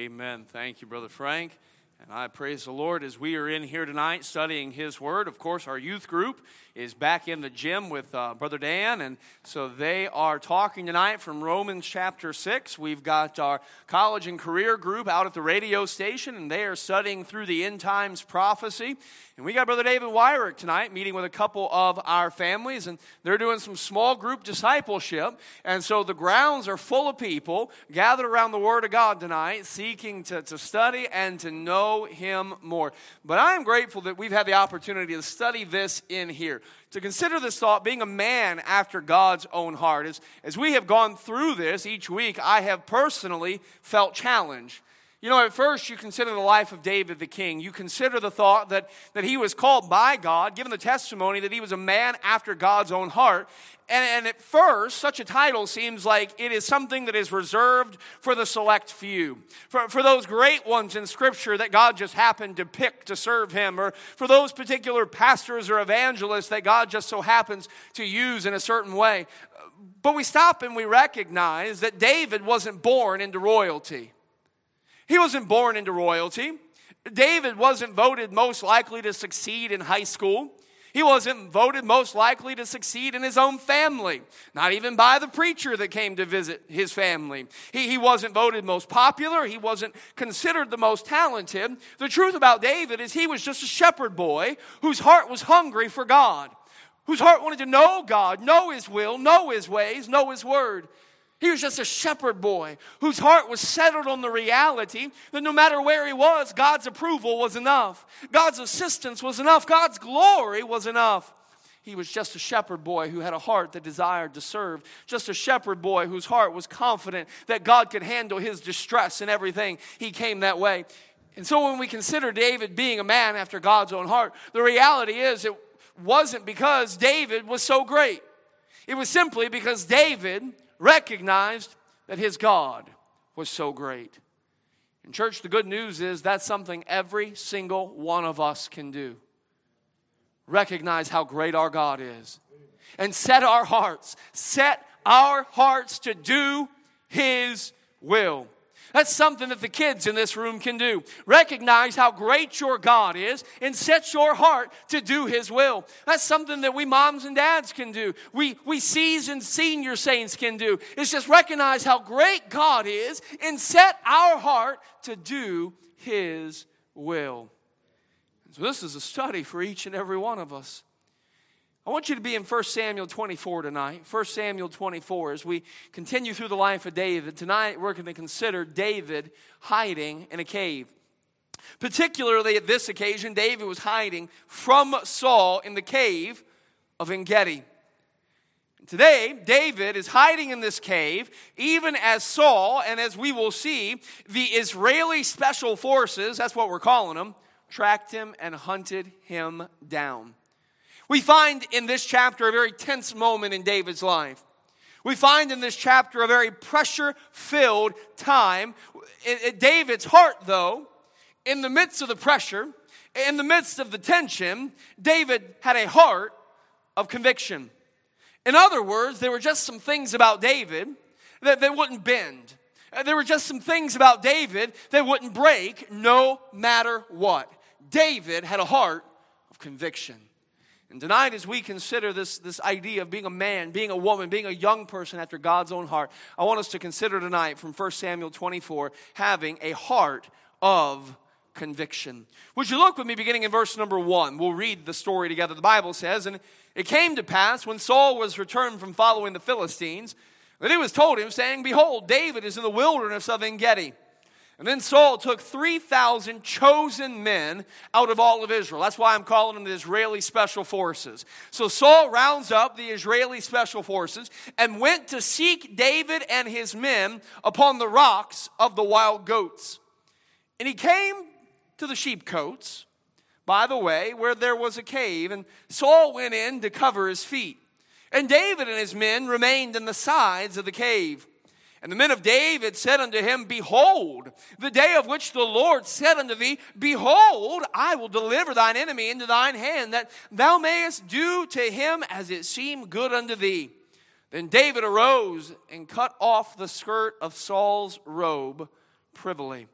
Amen. Thank you, Brother Frank. And I praise the Lord as we are in here tonight studying His Word. Of course, our youth group is back in the gym with Brother Dan, and so they are talking tonight from Romans chapter 6. We've got our college and career group out at the radio station, and they are studying through the end times prophecy. And we got Brother David Wyrick tonight meeting with a couple of our families, and they're doing some small group discipleship. And so the grounds are full of people gathered around the Word of God tonight, seeking to study and to know Him more. But I am grateful that we've had the opportunity to study this in here, to consider this thought, being a man after God's own heart. As we have gone through this each week, I have personally felt challenged. You know, at first you consider the life of David the king. You consider the thought that he was called by God, given the testimony that he was a man after God's own heart. And at first, such a title seems like it is something that is reserved for the select few. For those great ones in Scripture that God just happened to pick to serve Him. Or for those particular pastors or evangelists that God just so happens to use in a certain way. But we stop and we recognize that David wasn't born into royalty. He wasn't born into royalty. David wasn't voted most likely to succeed in high school. He wasn't voted most likely to succeed in his own family, not even by the preacher that came to visit his family. He wasn't voted most popular. He wasn't considered the most talented. The truth about David is he was just a shepherd boy whose heart was hungry for God, whose heart wanted to know God, know His will, know His ways, know His word. He was just a shepherd boy whose heart was settled on the reality that no matter where he was, God's approval was enough. God's assistance was enough. God's glory was enough. He was just a shepherd boy who had a heart that desired to serve. Just a shepherd boy whose heart was confident that God could handle his distress and everything. He came that way. And so when we consider David being a man after God's own heart, the reality is it wasn't because David was so great. It was simply because David recognized that his God was so great. And church, the good news is that's something every single one of us can do. Recognize how great our God is. And set our hearts to do His will. That's something that the kids in this room can do. Recognize how great your God is and set your heart to do His will. That's something that we moms and dads can do. We seasoned senior saints can do. It's just recognize how great God is and set our heart to do His will. So this is a study for each and every one of us. I want you to be in 1 Samuel 24 tonight. 1 Samuel 24, as we continue through the life of David. Tonight we're going to consider David hiding in a cave. Particularly at this occasion, David was hiding from Saul in the cave of En-Gedi. Today, David is hiding in this cave, even as Saul, and as we will see, the Israeli special forces, that's what we're calling them, tracked him and hunted him down. We find in this chapter a very tense moment in David's life. We find in this chapter a very pressure-filled time. David's heart, though, in the midst of the pressure, in the midst of the tension, David had a heart of conviction. In other words, there were just some things about David that they wouldn't bend. There were just some things about David that wouldn't break no matter what. David had a heart of conviction. And tonight, as we consider this idea of being a man, being a woman, being a young person after God's own heart, I want us to consider tonight from 1 Samuel 24, having a heart of conviction. Would you look with me beginning in verse number 1? We'll read the story together. The Bible says, "And it came to pass, when Saul was returned from following the Philistines, that it was told him, saying, Behold, David is in the wilderness of En-Gedi. And then Saul took 3,000 chosen men out of all of Israel." That's why I'm calling them the Israeli Special Forces. So Saul rounds up the Israeli Special Forces and went to seek David and his men upon the rocks of the wild goats. And he came to the sheepcotes by the way where there was a cave, and Saul went in to cover his feet. And David and his men remained in the sides of the cave. And the men of David said unto him, Behold, the day of which the Lord said unto thee, Behold, I will deliver thine enemy into thine hand, that thou mayest do to him as it seem good unto thee. Then David arose and cut off the skirt of Saul's robe privily.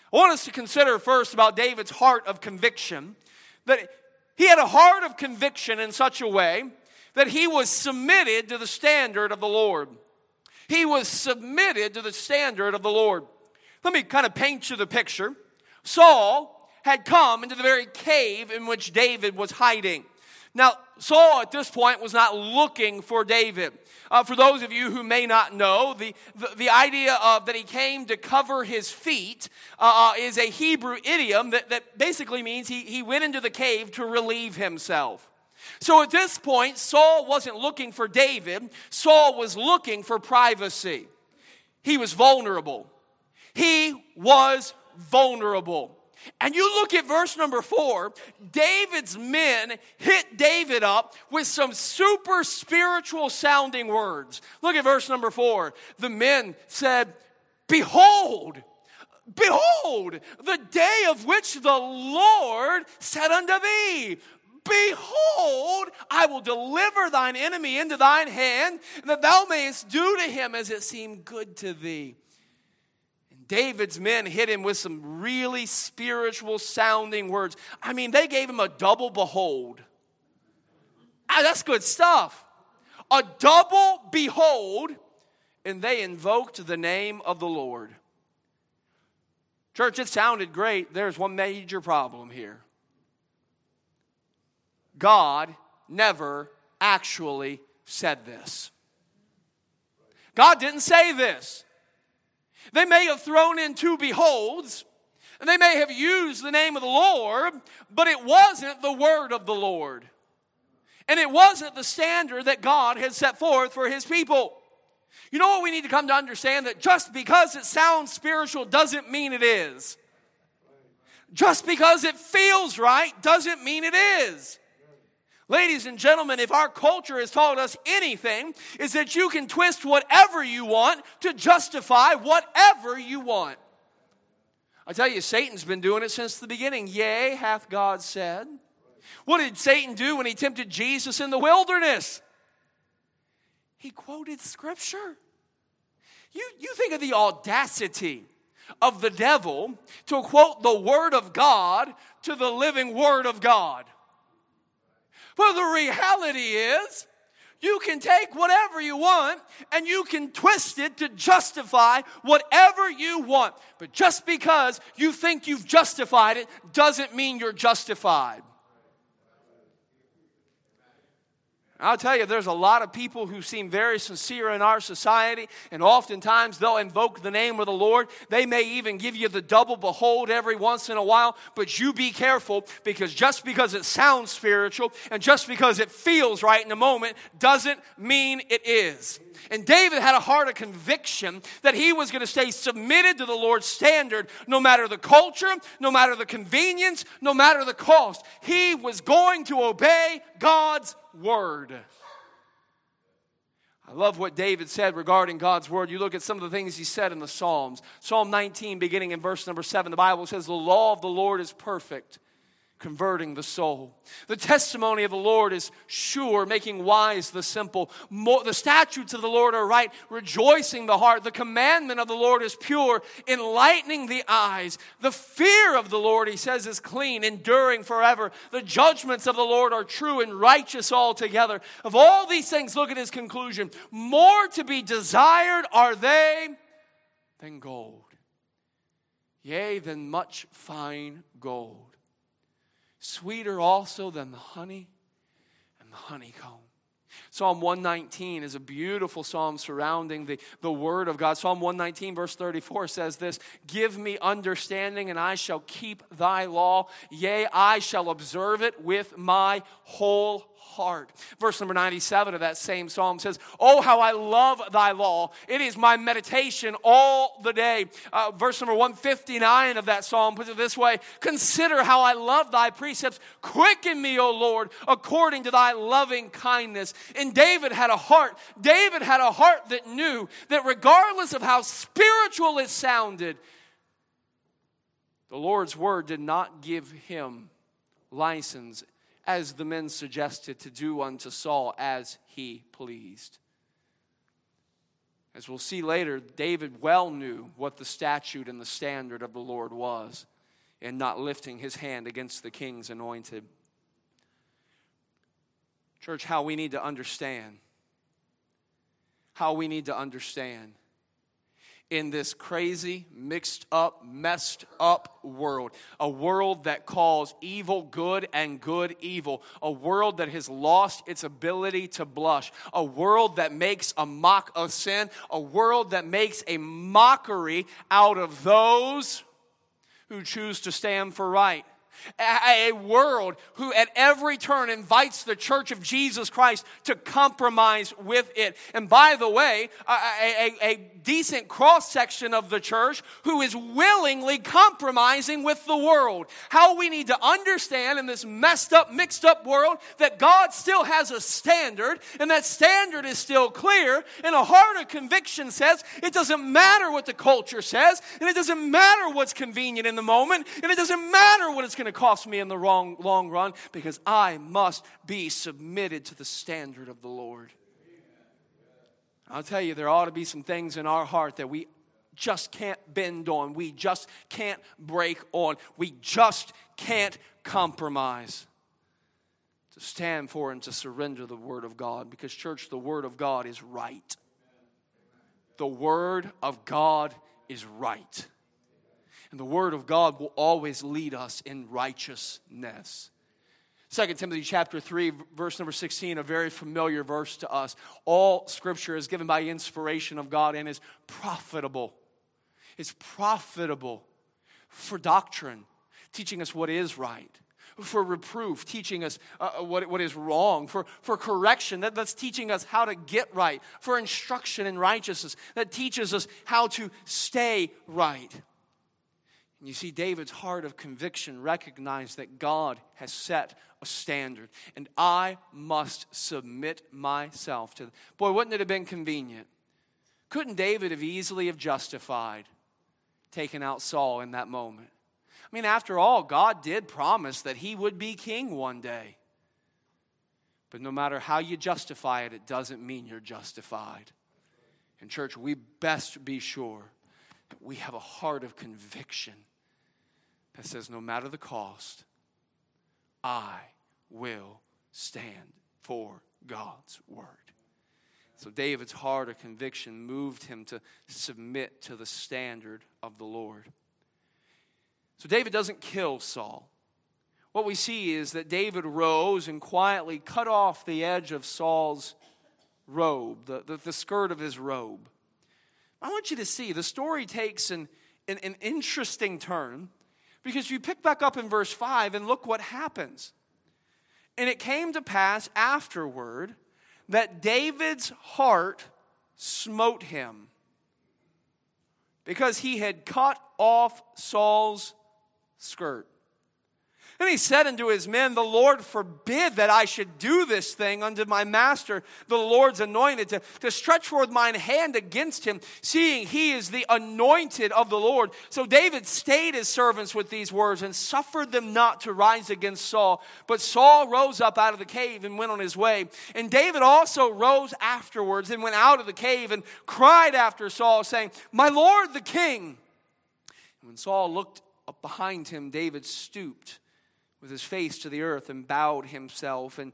I want us to consider first about David's heart of conviction, that he had a heart of conviction in such a way that he was submitted to the standard of the Lord. He was submitted to the standard of the Lord. Let me kind of paint you the picture. Saul had come into the very cave in which David was hiding. Now, Saul at this point was not looking for David. For those of you who may not know, the idea of that he came to cover his feet is a Hebrew idiom that basically means he went into the cave to relieve himself. So at this point, Saul wasn't looking for David. Saul was looking for privacy. He was vulnerable. He was vulnerable. And you look at verse number 4, David's men hit David up with some super spiritual sounding words. Look at verse number 4. The men said, "Behold, behold, the day of which the Lord said unto thee, Behold, I will deliver thine enemy into thine hand, and that thou mayest do to him as it seemed good to thee." And David's men hit him with some really spiritual sounding words. I mean, they gave him a double behold. That's good stuff. A double behold, and they invoked the name of the Lord. Church, it sounded great. There's one major problem here. God never actually said this. God didn't say this. They may have thrown in two beholds, and they may have used the name of the Lord, but it wasn't the word of the Lord. And it wasn't the standard that God had set forth for his people. You know what we need to come to understand? That just because it sounds spiritual doesn't mean it is. Just because it feels right doesn't mean it is. Ladies and gentlemen, if our culture has taught us anything, is that you can twist whatever you want to justify whatever you want. I tell you, Satan's been doing it since the beginning. Yea, hath God said. What did Satan do when he tempted Jesus in the wilderness? He quoted Scripture. You think of the audacity of the devil to quote the Word of God to the living Word of God. Well, the reality is, you can take whatever you want and you can twist it to justify whatever you want. But just because you think you've justified it doesn't mean you're justified. I'll tell you, there's a lot of people who seem very sincere in our society, and oftentimes they'll invoke the name of the Lord. They may even give you the double behold every once in a while, but you be careful, because just because it sounds spiritual and just because it feels right in the moment doesn't mean it is. And David had a heart of conviction that he was going to stay submitted to the Lord's standard no matter the culture, no matter the convenience, no matter the cost. He was going to obey God's word. I love what David said regarding God's word. You look at some of the things he said in the Psalms. Psalm 19, beginning in verse number 7, the Bible says, "The law of the Lord is perfect, converting the soul. The testimony of the Lord is sure, making wise the simple. The statutes of the Lord are right, rejoicing the heart. The commandment of the Lord is pure, enlightening the eyes. The fear of the Lord," he says, "is clean, enduring forever. The judgments of the Lord are true and righteous altogether." Of all these things, look at his conclusion. "More to be desired are they than gold, yea, than much fine gold. Sweeter also than the honey and the honeycomb." Psalm 119 is a beautiful psalm surrounding the word of God. Psalm 119 verse 34 says this, "Give me understanding, and I shall keep thy law. Yea, I shall observe it with my whole heart." Verse number 97 of that same psalm says, "Oh, how I love thy law. It is my meditation all the day." Verse number 159 of that psalm puts it this way, "Consider how I love thy precepts. Quicken me, O Lord, according to thy loving kindness." And David had a heart. David had a heart that knew that regardless of how spiritual it sounded, the Lord's word did not give him license, as the men suggested, to do unto Saul as he pleased. As we'll see later, David well knew what the statute and the standard of the Lord was in not lifting his hand against the king's anointed. Church, how we need to understand in this crazy, mixed up, messed up world. A world that calls evil good and good evil. A world that has lost its ability to blush. A world that makes a mock of sin. A world that makes a mockery out of those who choose to stand for right. A world who at every turn invites the church of Jesus Christ to compromise with it. And by the way, a decent cross-section of the church who is willingly compromising with the world. How we need to understand in this messed up, mixed up world that God still has a standard, and that standard is still clear, and a heart of conviction says it doesn't matter what the culture says, and it doesn't matter what's convenient in the moment, and it doesn't matter what it's going to cost me in the long run, because I must be submitted to the standard of the Lord. I'll tell you, there ought to be some things in our heart that we just can't bend on. We just can't break on. We just can't compromise. To stand for and to surrender the Word of God. Because, church, the Word of God is right. The Word of God is right. And the Word of God will always lead us in righteousness. 2 Timothy chapter 3, verse number 16, a very familiar verse to us. All Scripture is given by inspiration of God and is profitable. It's profitable for doctrine, teaching us what is right. For reproof, teaching us what is wrong. For correction, that's teaching us how to get right. For instruction in righteousness, that teaches us how to stay right. And you see, David's heart of conviction recognized that God has set a standard, and I must submit myself to. Boy, wouldn't it have been convenient? Couldn't David have easily justified taking out Saul in that moment? I mean, after all, God did promise that he would be king one day. But no matter how you justify it, it doesn't mean you're justified. And church, we best be sure that we have a heart of conviction that says, no matter the cost, I will stand for God's word. So David's heart of conviction moved him to submit to the standard of the Lord. So David doesn't kill Saul. What we see is that David rose and quietly cut off the edge of Saul's robe, the skirt of his robe. I want you to see, the story takes an interesting turn, because you pick back up in verse 5 and look what happens. And it came to pass afterward that David's heart smote him, because he had cut off Saul's skirt. And he said unto his men, the Lord forbid that I should do this thing unto my master, the Lord's anointed, to stretch forth mine hand against him, seeing he is the anointed of the Lord. So David stayed his servants with these words and suffered them not to rise against Saul. But Saul rose up out of the cave and went on his way. And David also rose afterwards and went out of the cave and cried after Saul, saying, my Lord the king. And when Saul looked up behind him, David stooped with his face to the earth and bowed himself. And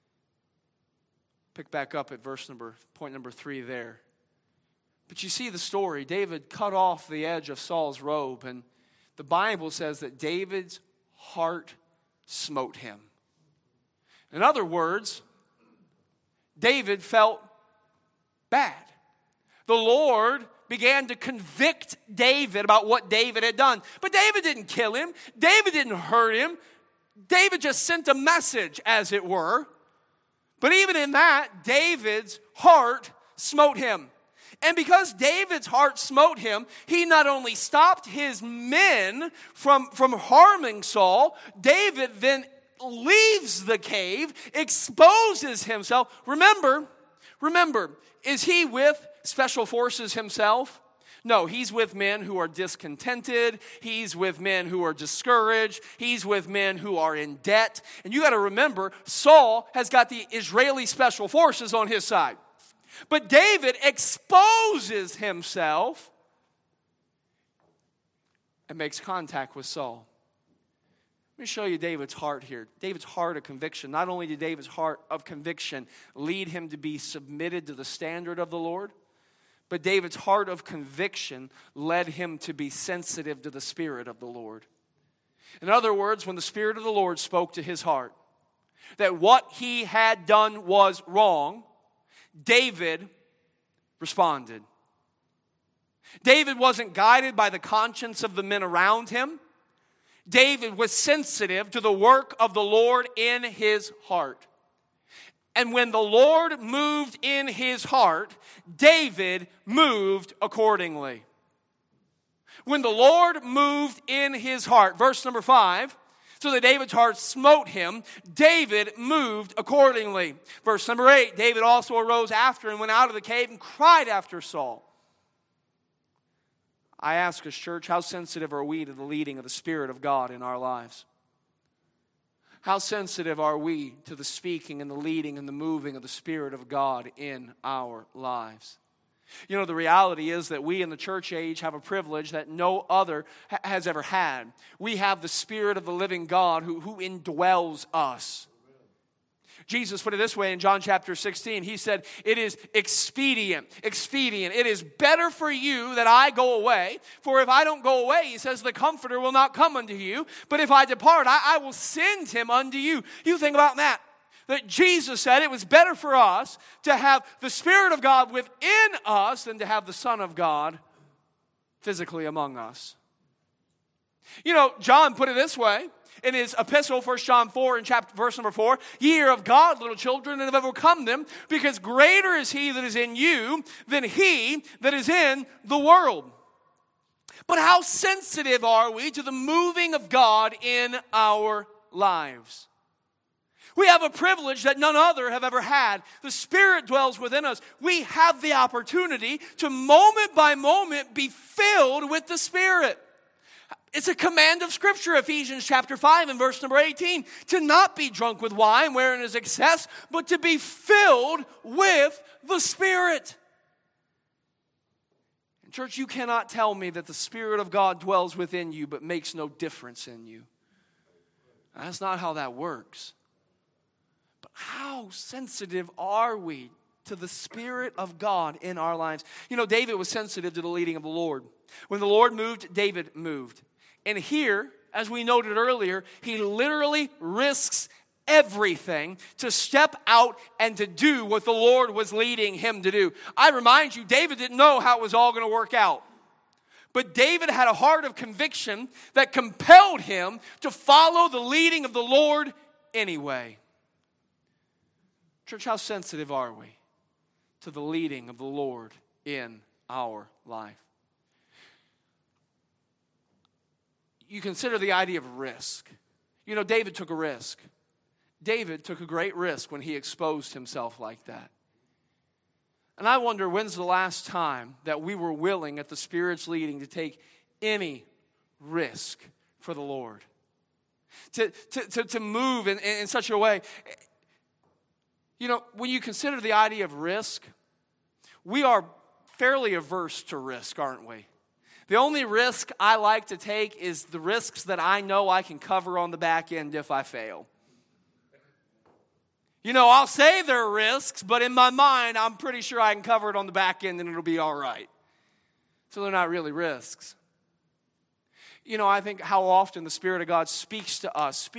pick back up at point number 3 there. But you see the story. David cut off the edge of Saul's robe, and the Bible says that David's heart smote him. In other words, David felt bad. The Lord began to convict David about what David had done. But David didn't kill him. David didn't hurt him. David just sent a message, as it were. But even in that, David's heart smote him. And because David's heart smote him, he not only stopped his men from harming Saul, David then leaves the cave, exposes himself. Remember, is he with special forces himself? No, he's with men who are discontented. He's with men who are discouraged. He's with men who are in debt. And you got to remember, Saul has got the Israeli special forces on his side. But David exposes himself and makes contact with Saul. Let me show you David's heart here. David's heart of conviction. Not only did David's heart of conviction lead him to be submitted to the standard of the Lord, but David's heart of conviction led him to be sensitive to the Spirit of the Lord. In other words, when the Spirit of the Lord spoke to his heart that what he had done was wrong, David responded. David wasn't guided by the conscience of the men around him. David was sensitive to the work of the Lord in his heart. And when the Lord moved in his heart, David moved accordingly. When the Lord moved in his heart, verse number 5, so that David's heart smote him, David moved accordingly. Verse number 8, David also arose after and went out of the cave and cried after Saul. I ask us, church, how sensitive are we to the leading of the Spirit of God in our lives? How sensitive are we to the speaking and the leading and the moving of the Spirit of God in our lives? You know, the reality is that we in the church age have a privilege that no other has ever had. We have the Spirit of the living God who indwells us. Jesus put it this way in John chapter 16. He said, it is expedient. It is better for you that I go away. For if I don't go away, he says, the Comforter will not come unto you. But if I depart, I will send him unto you. You think about that. That Jesus said it was better for us to have the Spirit of God within us than to have the Son of God physically among us. You know, John put it this way in his epistle, 1 John 4, in verse number 4, ye are of God, little children, and have overcome them, because greater is he that is in you than he that is in the world. But how sensitive are we to the moving of God in our lives? We have a privilege that none other have ever had. The Spirit dwells within us. We have the opportunity to moment by moment be filled with the Spirit. It's a command of Scripture, Ephesians chapter 5 and verse number 18, to not be drunk with wine wherein is excess, but to be filled with the Spirit. And church, you cannot tell me that the Spirit of God dwells within you but makes no difference in you. That's not how that works. But how sensitive are we to the Spirit of God in our lives? You know, David was sensitive to the leading of the Lord. When the Lord moved, David moved. And here, as we noted earlier, he literally risks everything to step out and to do what the Lord was leading him to do. I remind you, David didn't know how it was all going to work out. But David had a heart of conviction that compelled him to follow the leading of the Lord anyway. Church, how sensitive are we to the leading of the Lord in our life? You consider the idea of risk. You know, David took a risk. David took a great risk when he exposed himself like that. And I wonder, when's the last time that we were willing at the Spirit's leading to take any risk for the Lord? To move in such a way. You know, when you consider the idea of risk, we are fairly averse to risk, aren't we? The only risk I like to take is the risks that I know I can cover on the back end if I fail. You know, I'll say they're risks, but in my mind, I'm pretty sure I can cover it on the back end and it'll be all right. So they're not really risks. You know, I think how often the Spirit of God speaks to us.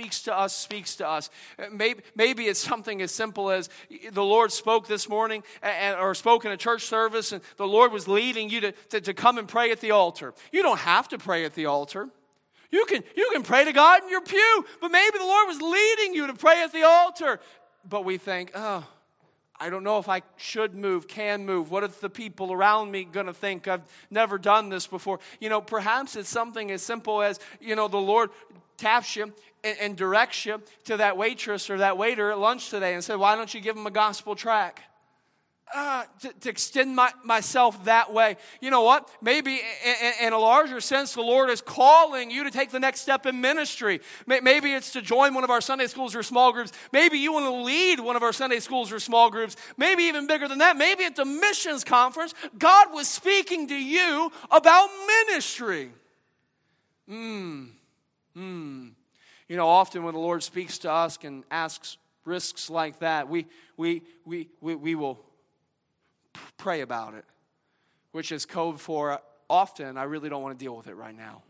Maybe it's something as simple as the Lord spoke this morning or spoke in a church service and the Lord was leading you to come and pray at the altar. You don't have to pray at the altar. You can pray to God in your pew, but maybe the Lord was leading you to pray at the altar. But we think, oh, I don't know if I should move, can move. What if the people around me going to think I've never done this before? You know, perhaps it's something as simple as, you know, the Lord taps you and directs you to that waitress or that waiter at lunch today and said, why don't you give them a gospel tract? to extend myself that way. You know what? Maybe in a larger sense, the Lord is calling you to take the next step in ministry. Maybe it's to join one of our Sunday schools or small groups. Maybe you want to lead one of our Sunday schools or small groups. Maybe even bigger than that. Maybe at the missions conference, God was speaking to you about ministry. You know, often when the Lord speaks to us and asks risks like that, we will pray about it, which is code for often, I really don't want to deal with it right now.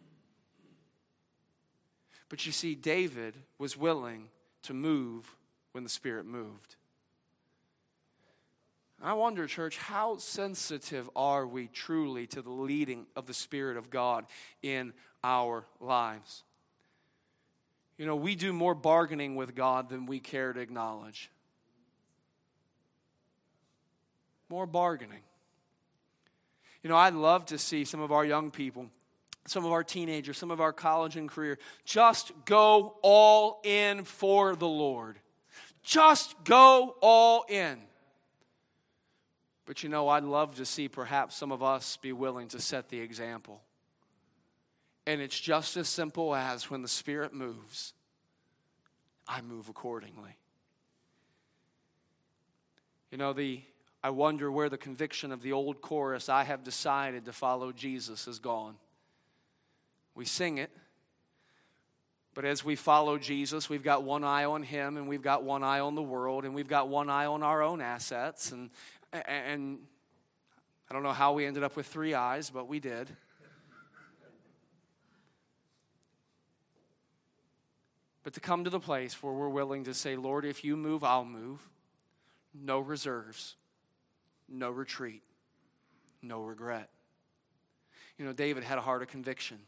But you see, David was willing to move when the Spirit moved. I wonder, church, how sensitive are we truly to the leading of the Spirit of God in our lives? You know, we do more bargaining with God than we care to acknowledge. More bargaining. You know, I'd love to see some of our young people, some of our teenagers, some of our college and career, just go all in for the Lord. Just go all in. But you know, I'd love to see perhaps some of us be willing to set the example. And it's just as simple as when the Spirit moves, I move accordingly. You know, I wonder where the conviction of the old chorus, I have decided to follow Jesus, is gone. We sing it, but as we follow Jesus, we've got one eye on Him, and we've got one eye on the world, and we've got one eye on our own assets, and I don't know how we ended up with 3 eyes, but we did. But to come to the place where we're willing to say, Lord, if you move, I'll move. No reserves. No retreat. No regret. You know, David had a heart of conviction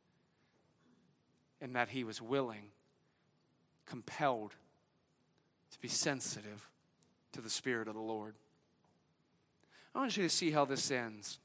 in that he was willing, compelled to be sensitive to the Spirit of the Lord. I want you to see how this ends.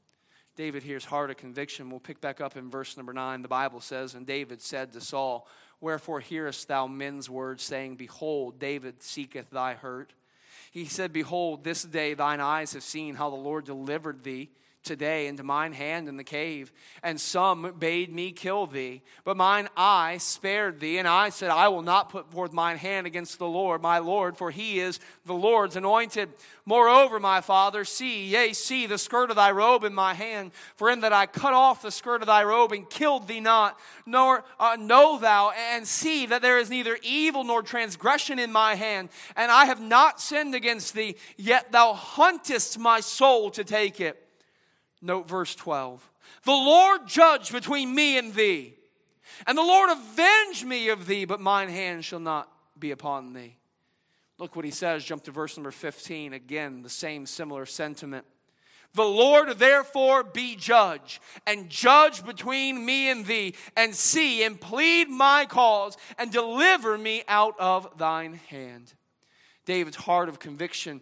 David here's heart of conviction. We'll pick back up in verse number 9. The Bible says, and David said to Saul, wherefore hearest thou men's words, saying, behold, David seeketh thy hurt. He said, behold, this day thine eyes have seen how the Lord delivered thee today into mine hand in the cave. And some bade me kill thee, but mine eye spared thee. And I said, I will not put forth mine hand against the Lord, my Lord, for he is the Lord's anointed. Moreover, my father, see the skirt of thy robe in my hand. For in that I cut off the skirt of thy robe and killed thee not, nor know thou, and see that there is neither evil nor transgression in my hand. And I have not sinned against thee, yet thou huntest my soul to take it. Note verse 12. The Lord judge between me and thee, and the Lord avenge me of thee, but mine hand shall not be upon thee. Look what he says. Jump to verse number 15. Again, the same similar sentiment. The Lord therefore be judge, and judge between me and thee, and see and plead my cause, and deliver me out of thine hand. David's heart of conviction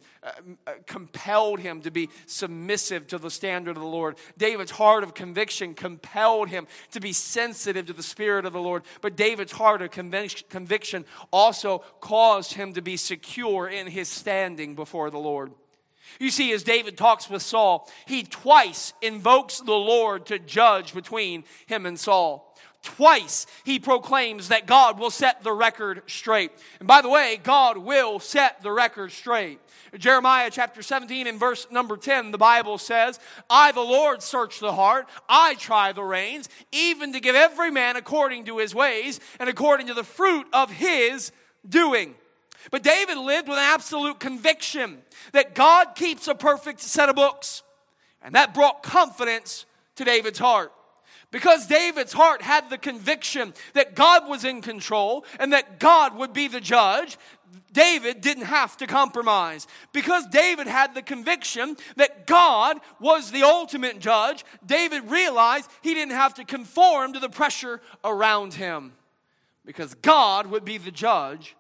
compelled him to be submissive to the standard of the Lord. David's heart of conviction compelled him to be sensitive to the Spirit of the Lord. But David's heart of conviction also caused him to be secure in his standing before the Lord. You see, as David talks with Saul, he twice invokes the Lord to judge between him and Saul. Twice he proclaims that God will set the record straight. And by the way, God will set the record straight. Jeremiah chapter 17 and verse number 10, the Bible says, I, the Lord, search the heart. I try the reins, even to give every man according to his ways and according to the fruit of his doing. But David lived with an absolute conviction that God keeps a perfect set of books. And that brought confidence to David's heart. Because David's heart had the conviction that God was in control and that God would be the judge, David didn't have to compromise. Because David had the conviction that God was the ultimate judge, David realized he didn't have to conform to the pressure around him. Because God would be the judge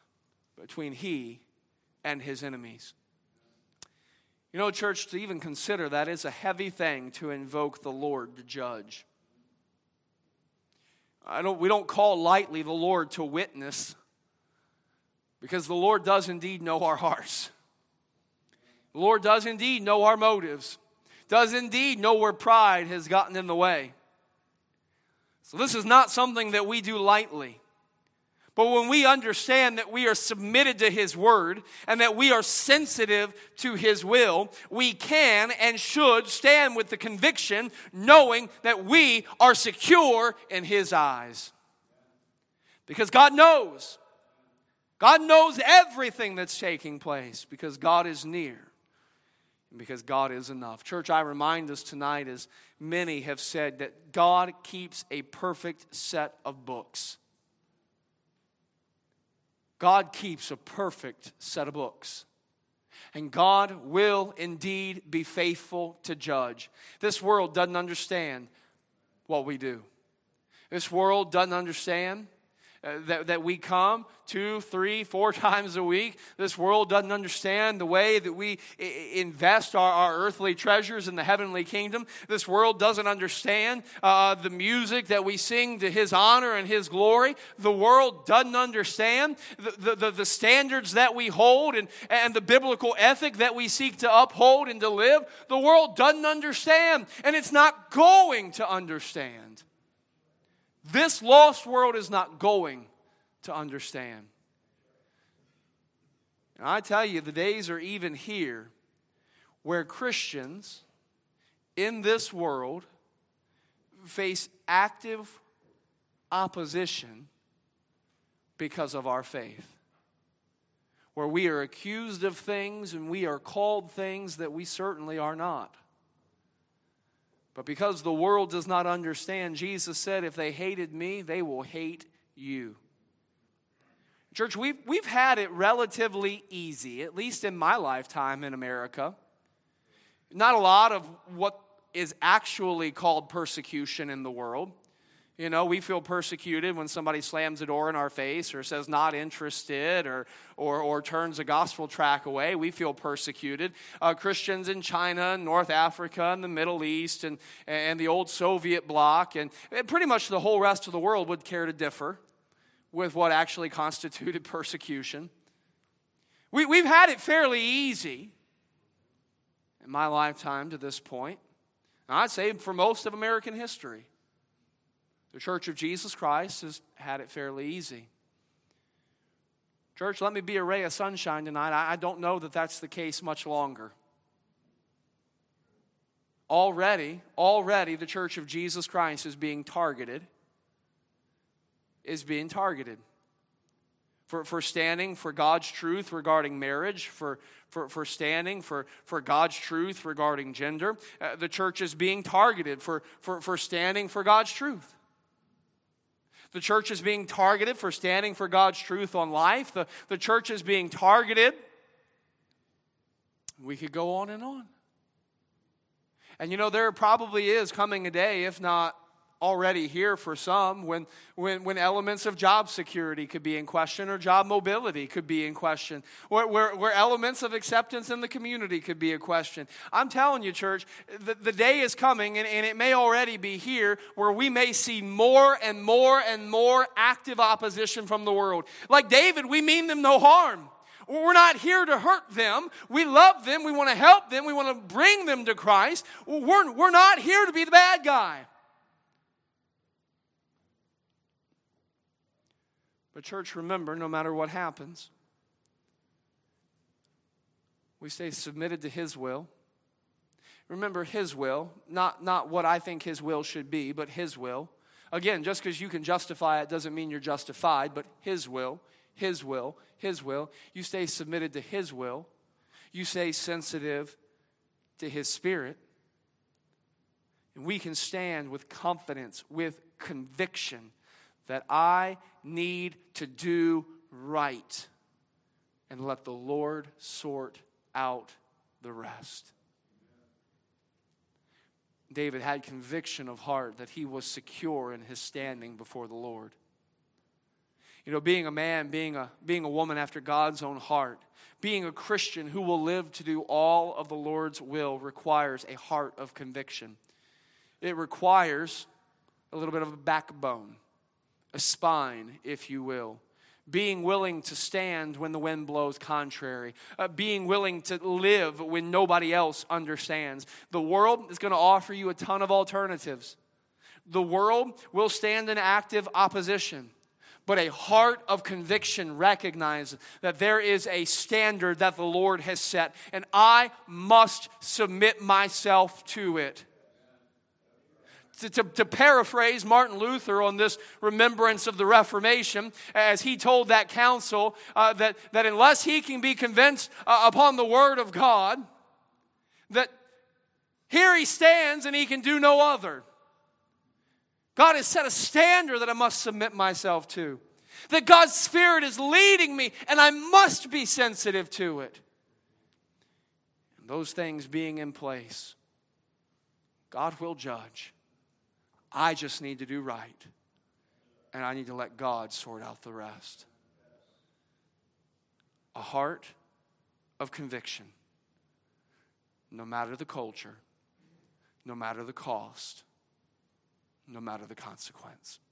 between he and his enemies. You know, church, to even consider that is a heavy thing to invoke the Lord to judge. We don't call lightly the Lord to witness, because the Lord does indeed know our hearts. The Lord does indeed know our motives, does indeed know where pride has gotten in the way. So this is not something that we do lightly. But when we understand that we are submitted to His Word and that we are sensitive to His will, we can and should stand with the conviction knowing that we are secure in His eyes. Because God knows. God knows everything that's taking place because God is near and because God is enough. Church, I remind us tonight, as many have said, that God keeps a perfect set of books. God keeps a perfect set of books. And God will indeed be faithful to judge. This world doesn't understand what we do. This world doesn't understand that we come 2, 3, 4 times a week. This world doesn't understand the way that we invest our earthly treasures in the heavenly kingdom. This world doesn't understand the music that we sing to His honor and His glory. The world doesn't understand the standards that we hold and the biblical ethic that we seek to uphold and to live. The world doesn't understand, and it's not going to understand. This lost world is not going to understand. And I tell you, the days are even here where Christians in this world face active opposition because of our faith. Where we are accused of things and we are called things that we certainly are not. But because the world does not understand, Jesus said, if they hated me, they will hate you. Church, we've had it relatively easy, at least in my lifetime in America. Not a lot of what is actually called persecution in the world. You know, we feel persecuted when somebody slams a door in our face or says not interested or turns a gospel tract away. We feel persecuted. Christians in China, North Africa, and the Middle East, and the old Soviet bloc, and pretty much the whole rest of the world would care to differ with what actually constituted persecution. We've had it fairly easy in my lifetime to this point. And I'd say for most of American history. The Church of Jesus Christ has had it fairly easy. Church, let me be a ray of sunshine tonight. I don't know that that's the case much longer. Already, the Church of Jesus Christ is being targeted. For standing for God's truth regarding marriage, for standing for God's truth regarding gender. The church is being targeted for standing for God's truth. The church is being targeted for standing for God's truth on life. The church is being targeted. We could go on and on. And you know, there probably is coming a day, if not already here for some, when elements of job security could be in question or job mobility could be in question, where elements of acceptance in the community could be in question. I'm telling you, church, the day is coming, and it may already be here, where we may see more and more and more active opposition from the world. Like David, we mean them no harm. We're not here to hurt them. We love them. We want to help them. We want to bring them to Christ. We're not here to be the bad guy. But church, remember, no matter what happens, we stay submitted to His will. Remember His will, not what I think His will should be, but His will. Again, just because you can justify it doesn't mean you're justified, but His will, His will, His will. You stay submitted to His will. You stay sensitive to His Spirit. And we can stand with confidence, with conviction, that I need to do right and let the Lord sort out the rest. David had conviction of heart that he was secure in his standing before the Lord. You know, being a man, being a woman after God's own heart, being a Christian who will live to do all of the Lord's will requires a heart of conviction. It requires a little bit of a backbone. A spine, if you will. being willing to stand when the wind blows contrary, being willing to live when nobody else understands. The world is going to offer you a ton of alternatives. The world will stand in active opposition, but a heart of conviction recognizes that there is a standard that the Lord has set, and I must submit myself to it. To paraphrase Martin Luther on this remembrance of the Reformation, as he told that council that unless he can be convinced upon the Word of God, that here he stands and he can do no other. God has set a standard that I must submit myself to. That God's Spirit is leading me and I must be sensitive to it. And those things being in place, God will judge. I just need to do right. And I need to let God sort out the rest. A heart of conviction. No matter the culture, no matter the cost, no matter the consequence.